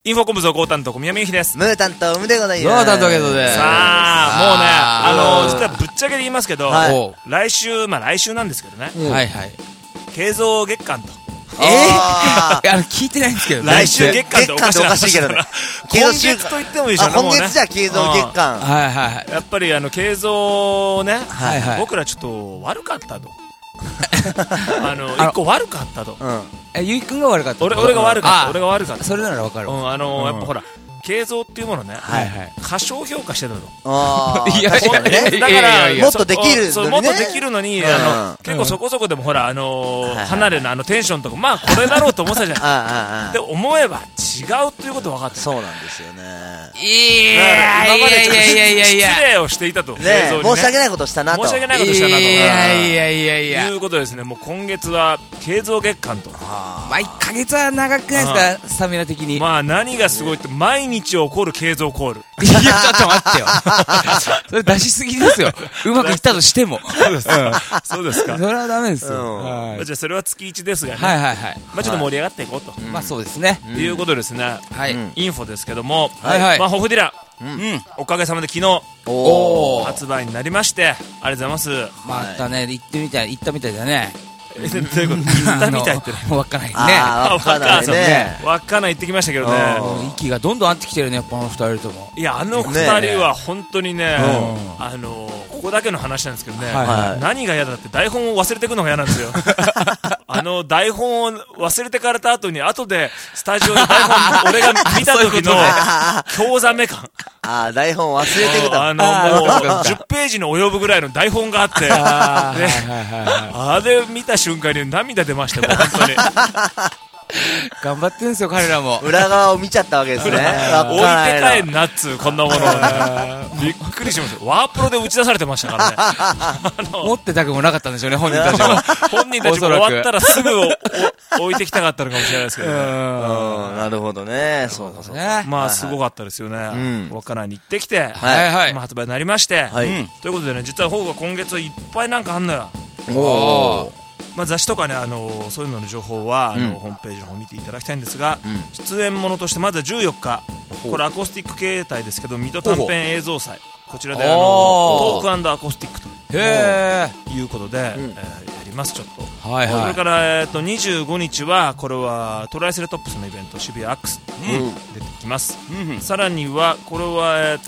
インフォコム増高担当小宮美幸です。 ムー担当ムでございムーます。 担当けどね。 さあもうね実はぶっちゃけで言いますけど、 はい、 来週なんですけどね、 はいはい、 慶造月間と聞いてないんですけど、 来週月間っておかしいけどね今月と言ってもいいでしょ。 今月じゃ慶造月間、 はいはい、 やっぱり慶造ね、 はいはい、 僕らちょっと悪かったと一個悪かったと、 ゆいくんが悪かった、 俺が悪かった。 それならわかる。 やっぱほら慶造っていうものね、過小評価してたの。 いや確かにね。だからもっとできるのにね。 もっとできるのに結構そこそこでもほら離れのテンションとかまあこれだろうと思ってたじゃん。で思えば違うということ分かって。 そうなんですよね。 いや失礼をしていたと。 申し訳ないことしたなと。 申し訳ないことしたなと。 いやいうことですね。もう今月は慶造月間と。 まあ1ヶ月は長くないですか、スタミナ的に。 まあ何がすごいって毎日起こる慶造コール。 いやちょっと待ってよそれ出しすぎですよ。うまくいったとしても。 そうですか。 それはダメですよ。 じゃあそれは月1ですがね、 はいはいはい、 まあちょっと盛り上がっていこうと。 まあそうですね。 ということですね。インフォですけども、まあホフディラおかげさまで昨日発売になりまして、ありがとうございます。 またね、行ったみたいだね。 どういうこと？言ったみたいって稚内ね。 稚内ね。 稚内行ってきましたけどね。 息がどんどん合ってきてるね、やっぱあの二人とも。 いや、あの二人は本当にね、ここだけの話なんですけどね、何が嫌だって台本を忘れていくのが嫌なんですよ。台本を忘れてかれた後に後でスタジオで台本俺が見た時の興ざめ感。 台本忘れてくだ。 もう10ページに及ぶぐらいの台本があって、あれ見た瞬間に涙出ましたよ、本当に。 頑張ってるんですよ、彼らも。 裏側を見ちゃったわけですね。 置いて帰んなっつう、こんなものをね。びっくりしました。ワープロで打ち出されてましたからね。 持ってたくもなかったんでしょうね、本人たちも。 本人たちも終わったらすぐ置いてきたかったのかもしれないですけどね。 なるほどね。そうだね。 まあ、すごかったですよね。稚内に行ってきて、発売になりまして。ということでね、実は方が今月いっぱいなんかあんのよ。まあ、雑誌とかね、そういうのの情報はホームページの方を見ていただきたいんですが、出演ものとしてまずは14日、これアコースティック形態ですけど、水戸短編映像祭、こちらでトーク&アコースティックということで、やります。ちょっとそれから25日はこれはトライセラトップスのイベント、渋谷アックス出てきます。さらにはこれは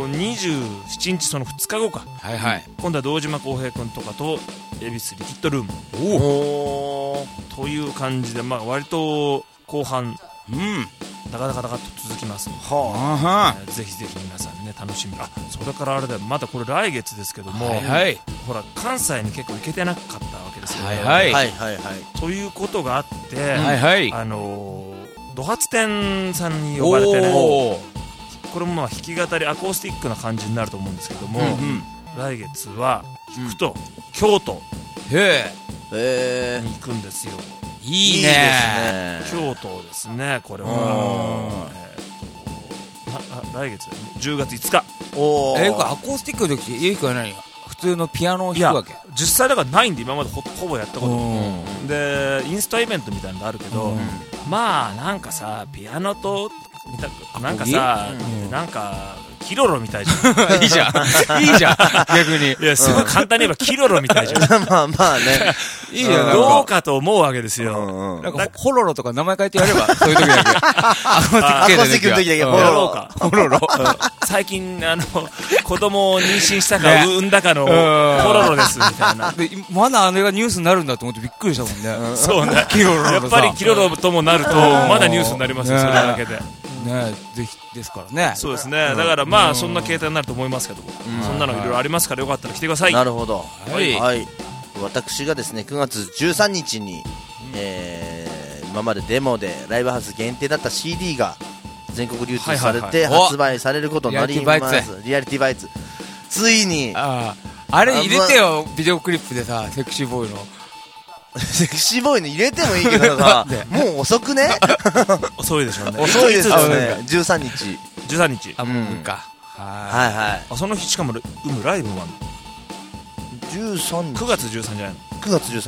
27日、その2日後か、今度は堂島康平君とかと恵比寿リキッドルームという感じで、まあ割と後半ダカダカダカと続きますので、ぜひぜひ皆さんね楽しみ。それからあれだよ、まだこれ来月ですけども、ほら関西に結構行けてなかったわけですよね。ということがあって、ド発展さんに呼ばれてね、これもまあ弾き語りアコースティックな感じになると思うんですけども、来月は弾くと京都に行くんですよ。 いいね。 京都ですね、これは。来月10月5日。 アコースティックの時ゆいくんは何、普通のピアノを弾くわけ？ 実際だからないんで、今までほぼやったことで、インスタイベントみたいなのがあるけど、まあなんかさ、ピアノとなんかさ、なんかキロロみたいじゃん。 いいじゃん、いいじゃん、逆に。 いや、すごい簡単に言えばキロロみたいじゃん。 まあまあね、 いいよ、どうかと思うわけですよ。 なんかホロロとか名前変えてやれば、そういう時だけ。アコースティックの時だけホロロか。 ホロロ。 最近子供を妊娠したか産んだかのホロロですみたいな。 まだあれがニュースになるんだと思ってびっくりしたもんね。 そうね。やっぱりキロロともなるとまだニュースになりますよ、それだけで。 ね、ぜひですからね。 そうですね。だからまあそんな形態になると思いますけども、そんなのいろいろありますから、よかったら来てください。 なるほど。私がですね、9月13日に今までデモでライブハウス限定だった CD が全国流通されて発売されることになります。リアリティバイツ、ついにあれ入れてよ、ビデオクリップでさ、セクシーボーイの。 セクシーボーイの入れてもいいけどさ、もう遅くね。 遅いでしょうね。 遅いですよね。13日。 13日。その日しかもライブもあるの。 9月13日じゃないの。 9月13日。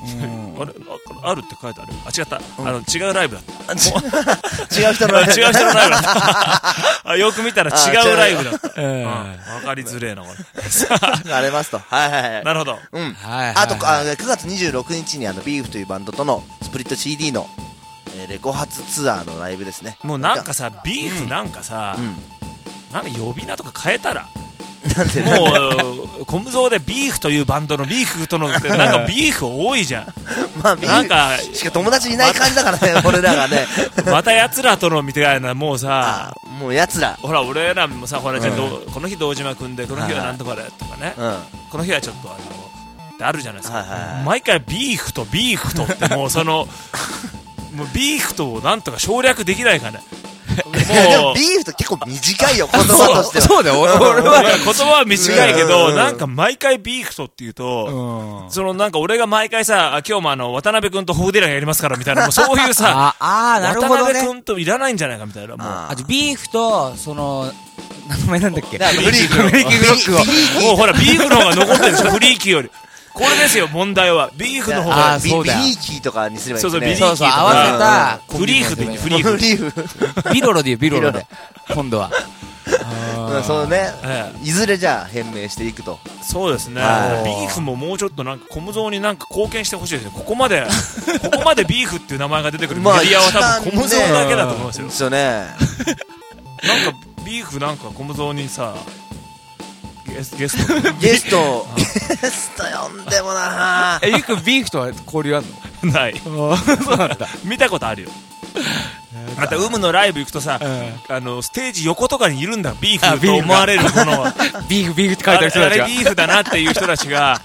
あるって書いてある。あ、違った。違うライブだった。 違う人のライブ。 違う人のライブだった。よく見たら違うライブだった。わかりづれえな、これ。 ありますと。はいはいはい。 なるほど。 あと、9月26日にビーフというバンドとのスプリット CD のレコ発ツアーのライブですね。 もうなんかさ、ビーフなんかさ、なんか呼び名とか変えたら。もうコムゾーでビーフというバンドのビーフとのなんかビーフ多いじゃん。 まあなんかしか友達いない感じだからね、俺らがね。 また奴らとのみたいな、もうさ、 もう奴ら、 ほら俺らもさ、ほらじゃこの日堂島君で、この日はなんとかでとかね、この日はちょっとってあるじゃないですか。毎回ビーフとビーフとってもうそのもうビーフとをなんとか省略できないかね。 でもビーフと結構短いよ、言葉としては。 そうだよ、俺は言葉は短いけど、なんか毎回ビーフとって言うと、そのなんか俺が毎回さ、今日も渡辺君とホフデラがやりますからみたいな、もうそういうさ、 なるほどね、 渡辺君といらないんじゃないかみたいな。もうビーフとその名前なんだっけ、 フリーキーもうほらビーフの方が残ってるでしょ、フリーキーより。これですよ、問題は。ビーフの方が。 ビリーキーとかにすればいいですね。 そうそう、ビリーキーとか。 合わせた。 フリーフでいい、フリーフ。 ビロロで言う、ビロロで。今度は。 そうね。いずれじゃあ変名していくと。 そうですね。ビーフももうちょっとなんか、コムゾーになんか貢献してほしいですよ。ここまでビーフっていう名前が出てくるメディアは多分コムゾーだけだと思うんですよ。 ですよね。 なんか、ビーフなんかコムゾーにさ、ゲスト呼んでもな。 ゆうくんビーフとは交流あんの？ない。見たことあるよ。またのライブ行くとさ、ステージ横とかにいるんだ、ビーフと思われるものは。 ビーフって書いてある人たちが、 あれビーフだなっていう人たちが、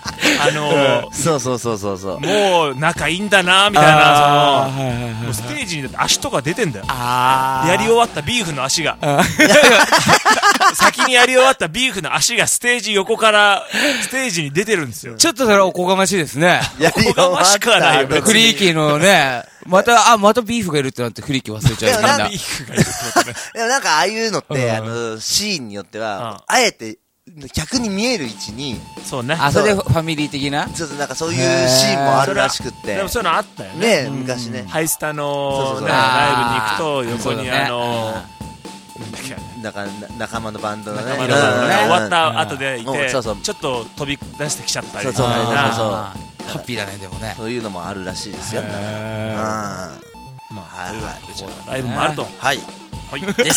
そうもう仲いいんだなみたいな、もうステージに足とか出てんだよ。やり終わったビーフの足が。先にやり終わったビーフの足がステージ横からステージに出てるんですよ。 ちょっとそれはおこがましいですね。 おこがましくはないよ。 フリーキーのね、またビーフがいるってなってフリーキー忘れちゃう。みんな。 ビーフがいるってことね。 でもなんかああいうのって、シーンによっては、あえて、客に見える位置に。 そうね。 それでファミリー的なちょっとなんかそういうシーンもあるらしくって。 でもそういうのあったよね。 ね、昔ね。 ハイスタのライブに行くと、横に仲間のバンドがね、 終わった後でいて、ちょっと飛び出してきちゃったり。 ハッピーだね、でもね。 そういうのもあるらしいですよ。 まあ、ライブもあると。 はい。です。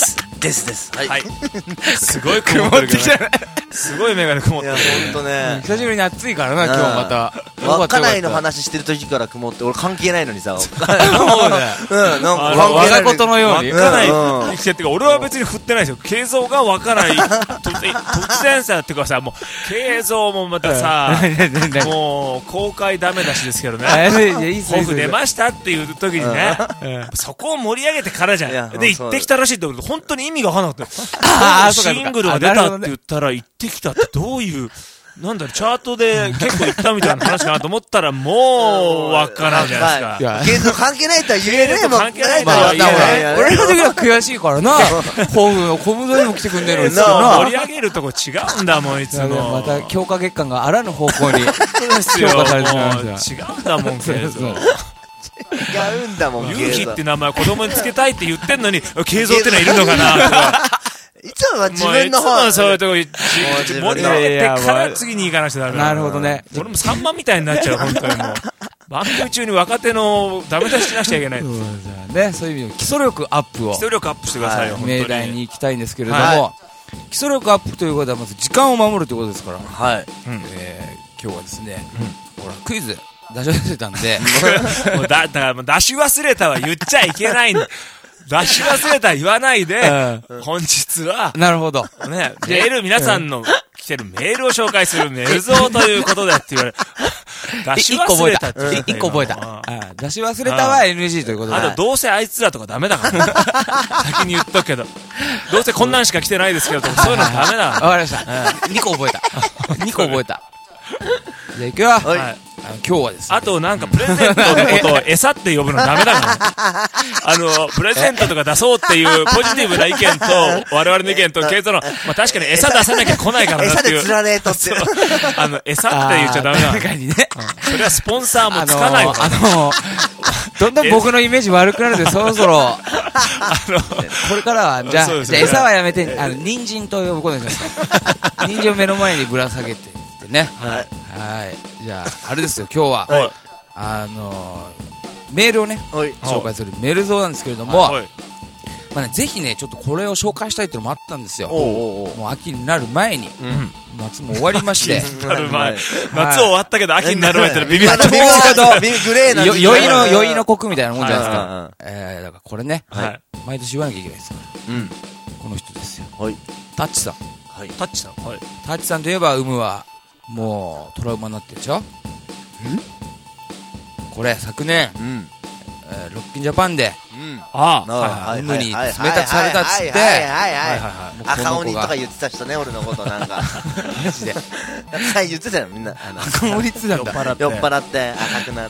はい。 すごい曇ってるけどね。すごいメガネ曇ってる。 いや、ほんとね。 久しぶりに暑いからな、今日また。 稚内の話してる時から曇って、俺関係ないのにさ。 そうだよ。 なんか我がことのように。 稚内ってか、俺は別に振ってないですよ。慶三が稚内、突然さ、ってかさ、もう、慶三もまたさ、もう、公開ダメ出しですけどね。オフ出ましたっていう時にね、そこを盛り上げてからじゃん。で、行ってきたらしいってことで、本当に意味がわからなくて、シングルが出たって言ったら、行ってきたってどういう、なんだろう、チャートで結構行ったみたいな話かなと思ったら、もう、わからんじゃないですか。 ゲート関係ないとは言えないもん。 関係ないとは言えない。 俺の時は悔しいからな。コムゾにも来てくんねえのに盛り上げるとこ違うんだもん、いつも。 また強化月間があらぬ方向に評価されてしまいました。違うんだもん、ケイゾー。 違うんだもん、 ユウキって名前子供につけたいって言ってんのに、ケイゾーってのはいるのかなとか。 いつもは自分の方にそういうとこ盛り上げてから次に行かなくちゃダメだ。 なるほどね。 俺も3番みたいになっちゃう、本当にもう。番組中に若手のダメ出ししなくちゃいけない。 そういう意味で基礎力アップを。 基礎力アップしてくださいよ、 命題に行きたいんですけれども、基礎力アップということはまず時間を守るということですから。 はい。 今日はですね、ほら、クイズ出し忘れたんで。 だからもう出し忘れたは言っちゃいけないんだ。出し忘れた言わないで、本日は、 なるほど。 ね、メール、皆さんの来てるメールを紹介するメールゾーということでって言われる。出し忘れたって。 一個覚えた。出し忘れたは NG ということで。 あと、どうせあいつらとかダメだから。先に言っとくけど。どうせこんなんしか来てないですけど、そういうのダメだ。 わかりました。2個覚えた。2個覚えた。じゃあ行くよ。 今日はですね。 あとなんかプレゼントのことを餌って呼ぶのダメだからね。プレゼントとか出そうっていうポジティブな意見と、我々の意見と、ケイトの、まあ確かに餌出さなきゃ来ないからなっていう。 餌で釣られーとって。 餌って言っちゃダメだ。 確かにね。 それはスポンサーもつかないわ。 どんどん僕のイメージ悪くなるんで、そろそろ、これからは、じゃあ餌はやめて、人参と呼ぶことにします。人参を目の前にぶら下げてね。はい。じゃあ、あれですよ、今日は、メールをね、紹介するメール像なんですけれども、まあね、ぜひね、ちょっとこれを紹介したいっていうのもあったんですよ。もう秋になる前に、夏も終わりまして。 夏終わったけど秋になる前って微妙なグレーな酔いのコクみたいなもんじゃないですか。だからこれね、毎年言わなきゃいけないですから。この人ですよ。タッチさん。 タッチさん。 タッチさんといえば、は、もう、トラウマになってるでしょ？これ、昨年、ロッキンジャパンで、海に冷たくされたっつって、 赤鬼とか言ってた人ね、俺のことなんか。マジで。言ってたよ、みんな。 赤鬼って言ってたんだ。 酔っ払って、赤くなって。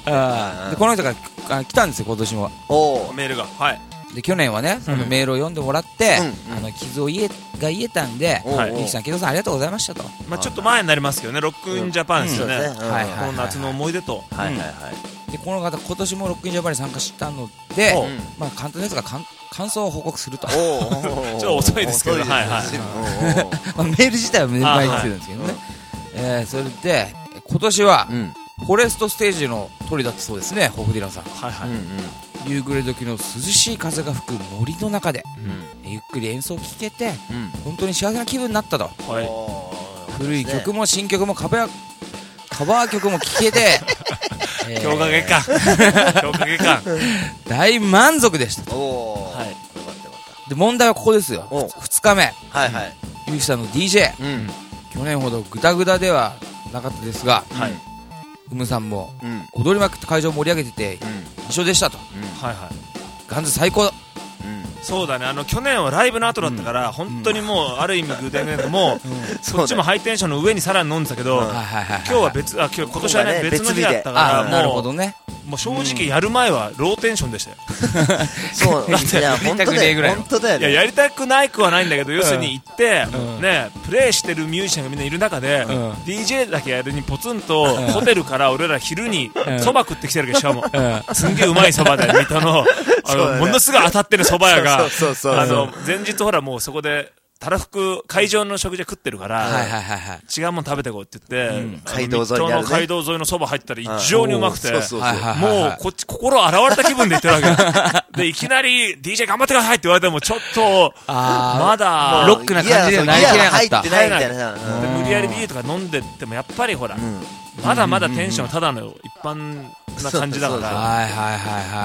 で、この人が来たんですよ、今年も。 メールが。 で、去年はね、そのメールを読んでもらって、傷が癒えたんで、ゆきさん、木戸さんありがとうございましたと。 まあちょっと前になりますけどね、ロックインジャパンですよね。この夏の思い出と。 で、この方、今年もロックインジャパンに参加したので、まあ簡単ですが、感想を報告すると。ちょっと遅いですけど、メール自体は毎日来てるんですけどね。それで、今年は、フォレストステージの鳥だったそうですね、ホフディランさん。夕暮れ時の涼しい風が吹く森の中で、ゆっくり演奏を聴けて、本当に幸せな気分になったと。古い曲も新曲もカバー曲も聴けて、 強化月間大満足でしたと。で、問題はここですよ。2日目、ゆきさんの DJ、去年ほどグダグダではなかったですが、さんも踊りまくって会場を盛り上げてて一緒でしたと。ガンズ最高。 そうだね、去年はライブの後だったから、本当にもうある意味グダグダでもそっちもハイテンションの上にさらに飲んでたけど、今日は今年はね別の日だったから、 なるほどね。 もう正直やる前はローテンションでしたよ。 そうだって、本当だよね。 やりたくないくはないんだけど、要するに行ってね、プレイしてるミュージシャンがみんないる中で DJ だけやるにポツンとホテルから俺ら昼にそば食ってきてるけど、しかもすんげえうまいそばで水戸のものすごい当たってるそば屋が、前日ほらもうそこでたらふく会場の食事は食ってるから、違うもん食べてこうって言って、 街道沿いにあるね、 街道沿いのそば入ったら異常にうまくて、もうこっち心洗われた気分で言ってるわけで、いきなり DJ 頑張ってくださいって言われてもちょっとまだロックな感じではなりきれなかった。 無理やりビールとか飲んでってもやっぱりほらまだまだテンションただの一般な感じだから、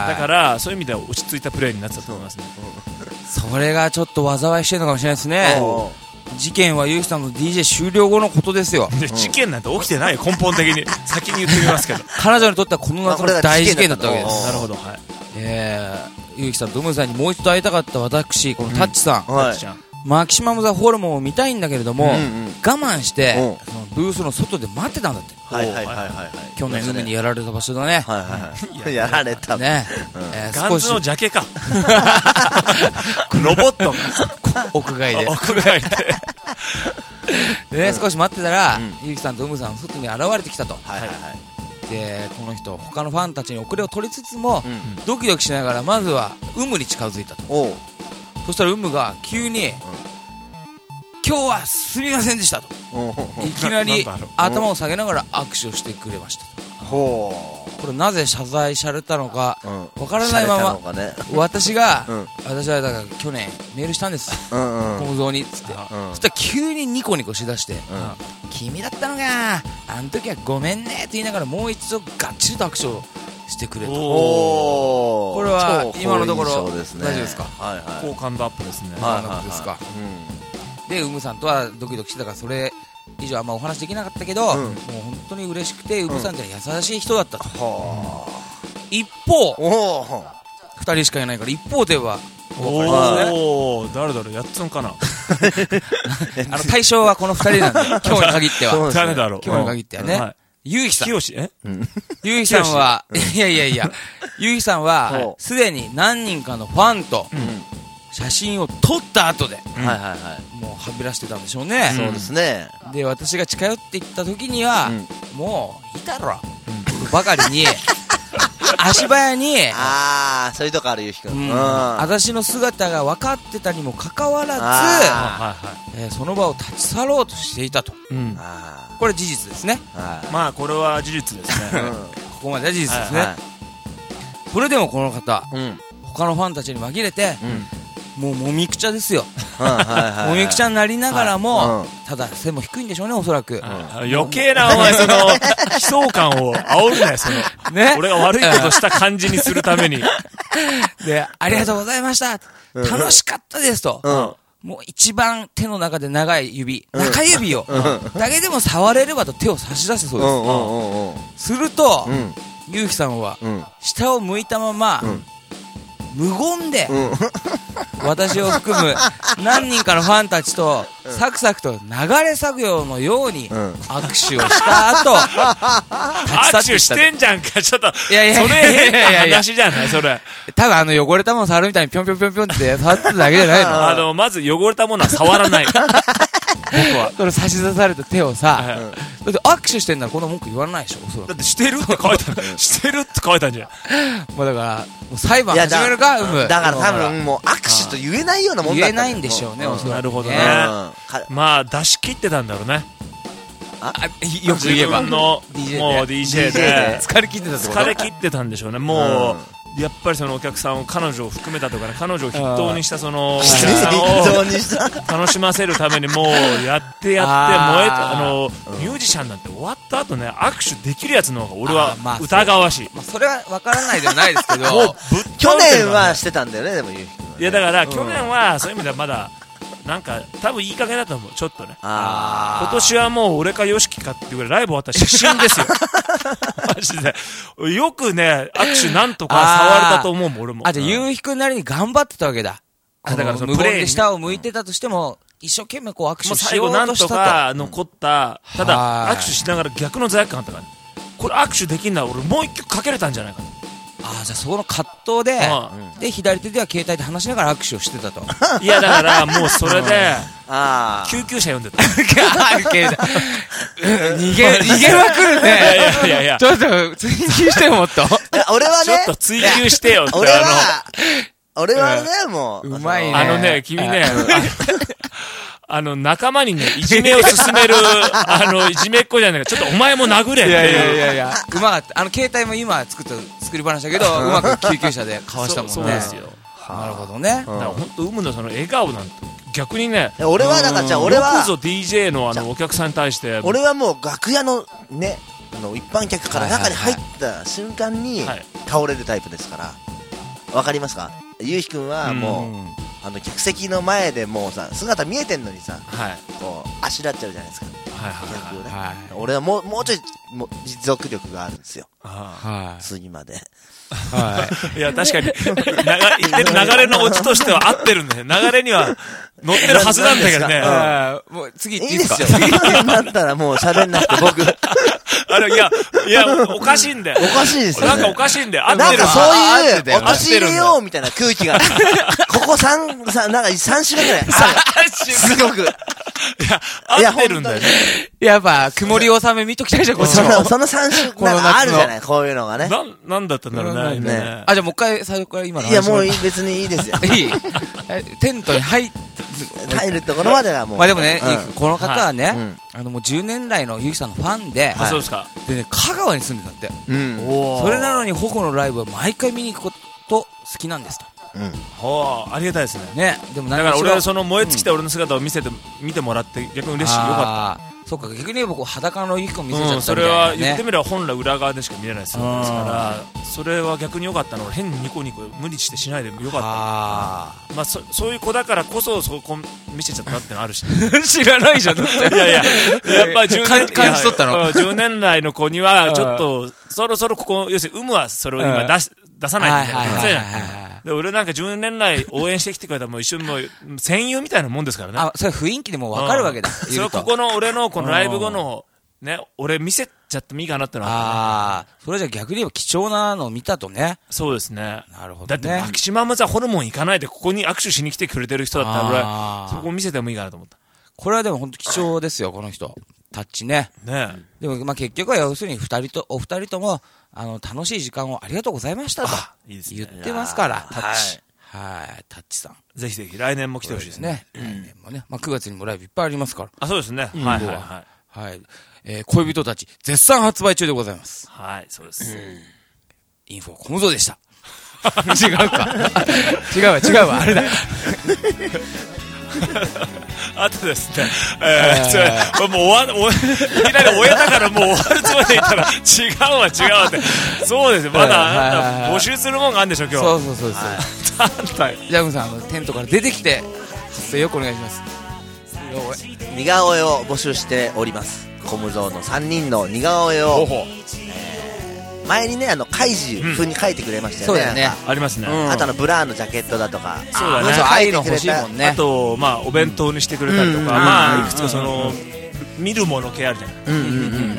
だからそういう意味では落ち着いたプレーになってたと思いますね。 それがちょっと災いしてるのかもしれないですね。事件はゆうきさんの DJ 終了後のことですよ。 事件なんて起きてないよ、根本的に。先に言ってみますけど、 彼女にとってはこの夏の大事件だったわけです。 なるほど。 ゆうきさんとさんにもう一度会いたかった私、このタッチさん、マキシマムザホルモンを見たいんだけれども、我慢してブースの外で待ってたんだって。去年海にやられた場所だね。 やられたね。 ガンズのジャケか。ロボット屋外で。で、少し待ってたら、ゆうきさんとさん外に現れてきたと。で、この人他のファンたちに遅れを取りつつも、ドキドキしながらまずはに近づいたと。そしたらが急に、今日はすみませんでしたといきなり頭を下げながら握手をしてくれましたと。これなぜ謝罪されたのかわからないまま、私はだから去年メールしたんです、小僧にっつって。そしたら急にニコニコしだして、君だったのか、あの時はごめんねって言いながらもう一度がっちりと握手をしてくれと。これは今のところ大丈夫ですか？ 好感度アップですね。 で、さんとはドキドキしてたから、それ以上あんまお話できなかったけど、もう本当に嬉しくて、さんって優しい人だったと。一方、2人しかいないから一方では誰だろう、やっつんかな。 対象はこの2人なんで、今日に限っては。 誰だろう。 今日に限ってはね。 ゆうひさん。 きよし、 ゆうひさんは、いや、ゆうひさんは、すでに何人かのファンと、写真を撮った後で、もうはびらしてたんでしょうね。 そうですね。 で、私が近寄っていった時には、もう、いいだろ、ばかりに、足早に、 そういうとこある、ゆうひくん。 私の姿が分かってたにもかかわらず、その場を立ち去ろうとしていたと。これ事実ですね。 まあこれは事実ですね。 ここまでは事実ですね。それでもこの方、他のファンたちに紛れて、もうもみくちゃですよ。もみくちゃになりながらも、ただ背も低いんでしょうね、おそらく。 余計なお前その悲壮感を煽るなよ、その俺が悪いことした感じにするために。 で、ありがとうございました、楽しかったですと、もう一番手の中で長い指、中指をだけでも触れればと手を差し出してそうです。するとゆうきさんは下を向いたまま無言で私を含む何人かのファンたちとサクサクと流れ作業のように握手をした後、 握手してんじゃんか、ちょっとそれ変な話じゃないそれ。 多分汚れたもの触るみたいにぴょんぴょんぴょんぴょんって触ってただけじゃないの。 まず汚れたものは触らない僕は。 それ差し出された手をさ、だって握手してんならこんな文句言わないでしょ。 だってしてるって書いたしてるって書いたんじゃん。 もうだからもう裁判始めるか。 だから多分もう握手と言えないようなもんだった。 言えないんでしょうね、おそらく。 なるほどね。まあ出し切ってたんだろうね。 よく言えばもう DJ で疲れ切ってたってこと。 疲れ切ってたんでしょうね。もうやっぱりそのお客さんを彼女を含めたとかね、彼女を筆頭にしたそのお客さんを楽しませるためにもうやって燃えたミュージシャンなんて終わった後ね、握手できるやつの方が俺は疑わしい。 それは分からないではないですけど、 去年はしてたんだよね。でもいやだから去年はそういう意味ではまだなんか多分いい加減だと思う、ちょっとね。今年はもう俺かヨシキかっていうぐらいライブ終わったら失神ですよ。マジでよくね握手なんとか触れたと思うもん俺も。 じゃあゆうひくんなりに頑張ってたわけだ。だから無言で下を向いてたとしても一生懸命こう握手しようとしたと。 最後なんとか残った、ただ握手しながら逆の罪悪感あったから、これ握手できんなら俺もう一曲かけれたんじゃないかな。 じゃあそこの葛藤で、左手では携帯で話しながら握手をしてたと。 いやだからもうそれで救急車呼んでた。 逃げまくるね。 いやちょっと追求してよ、もっと。 俺はね、 ちょっと追求してよって。 俺はね、もううまいね。 君ね仲間にね、いじめを進める、いじめっ子じゃないか。ちょっとお前も殴れって。 いや、うまかった。携帯も今作り話だけど、うまく救急車でかわしたもんね。 そうですよ。 なるほどね。 だからほんと、のその笑顔なんて、逆にね、 俺はだから俺は、 よくぞ DJ のお客さんに対して。 俺はもう楽屋のね、一般客から中に入った瞬間に倒れるタイプですから。わかりますか？ゆうひくんはもう、客席の前でもうさ、姿見えてんのにさ、こう、あしらっちゃうじゃないですか。俺はもうちょい、持続力があるんですよ。次まで。 いや、確かに、流れのオチとしては合ってるんだよ。流れには乗ってるはずなんだけどね。 もう次いいですよ。 次になったらもう喋んなくて僕。 いや、おかしいんだよ。 おかしいですよ。 なんかおかしいんだよ。 なんかそういう、陥れようみたいな空気が、ここなんか3週間ぐらい。すごく。 いや、合ってるんだよね。 やっぱ、曇り納め見ときたいじゃん、こっちも。その3週間あるじゃない、こういうのがね。 なんだったんだろうね。 じゃあもう一回最初から今の話。 いや、もう別にいいですよ。 いいテントに入るところまではもう。 まあでもね、この方はね、もう10年来のゆきさんのファンで、 そうですか。 でね、香川に住んでたって。それなのに頬のライブは毎回見に行くこと好きなんですと。 ありがたいですね。 でもだから俺はその燃え尽きた俺の姿を見てもらって逆に嬉しい。よかった。 そうか、逆に僕裸のゆきくん見せちゃったみたいな。 それは言ってみれば本来裏側でしか見れない姿ですから、それは逆によかったの。変にニコニコ無理してしないでもよかった。まあそういう子だからこそそこ見せちゃったってのあるし。 知らないじゃん。いややっぱり感じ取ったの。 10年来の子にはちょっとそろそろここ要するにはそれを今出さないみたいな。で俺なんか10年来応援してきてくれたもう一緒にもう戦友みたいなもんですからね。 それ雰囲気でも分かるわけだ。 それはここの俺のこのライブ後のね、俺見せちゃってもいいかなってのは、 ああ、それじゃ逆に言えば貴重なのを見たとね。 そうですね。 なるほどね。 だってマキシマムザホルモン行かないでここに握手しに来てくれてる人だったら俺そこ見せてもいいかなと思った。 これはでも本当貴重ですよ、この人。タッチね。 ねでもまあ結局は要するにお二人とも楽しい時間をありがとうございましたと言ってますから。タッチ。はい、タッチさん。 ぜひぜひ来年も来てほしいですね。 来年もね。まあ9月にもライブいっぱいありますから。 あ、そうですね。はいはいはい。 はい。恋人たち絶賛発売中でございます。 はい、そうです。 インフォ小僧でした。違うか。違うわ、あれだ。 あとですね、もういきなり終えたからもう終わるつもりでいたら違うわって、そうですよ、まだ募集するもんがあるんでしょ、今日。 そうです。ジャムさんテントから出てきて発声よくお願いします。 似顔絵を募集しております。コムゾーの3人の似顔絵を前にね、カイジ風に描いてくれましたよね。 そうだね。 ありますね。 あとブラーのジャケットだとか。 そうだね。 ああいうの欲しいもんね。 あと、まあ、お弁当にしてくれたりとか、まあ、いくつか見るもの系あるじゃない。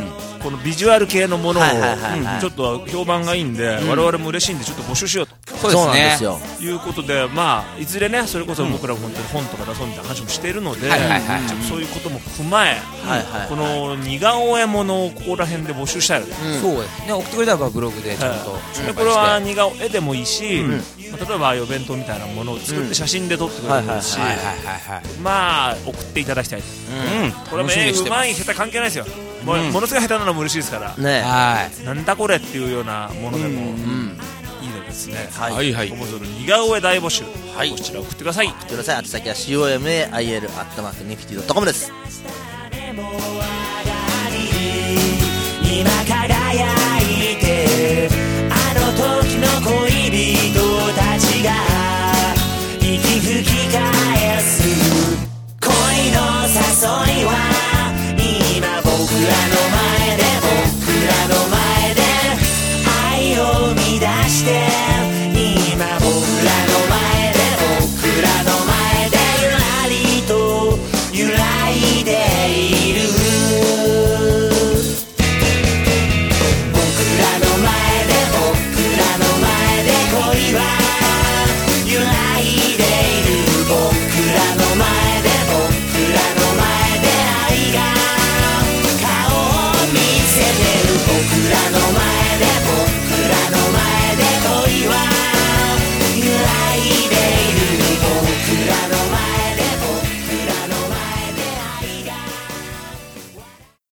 このビジュアル系のものをちょっと評判がいいんで、我々も嬉しいんでちょっと募集しようと。 そうなんですよ。 いうことで、まあいずれね、それこそ僕らも本当に本とか出そうみたいな話もしているので、そういうことも踏まえ、この似顔絵ものをここら辺で募集したいので、 そうですね。送ってくれたらブログでちゃんと。 これは似顔絵でもいいし、例えばああいうお弁当みたいなものを作って写真で撮ってくれるし、まあ送っていただきたい。これもうまい下手関係ないですよ。ものすごい下手なのも嬉しいですからね。なんだこれっていうようなものでもいいのですね。 はいはい。 コムゾーの似顔絵大募集、こちら送ってください。 宛先は COMAIL@nifty.com です。 今から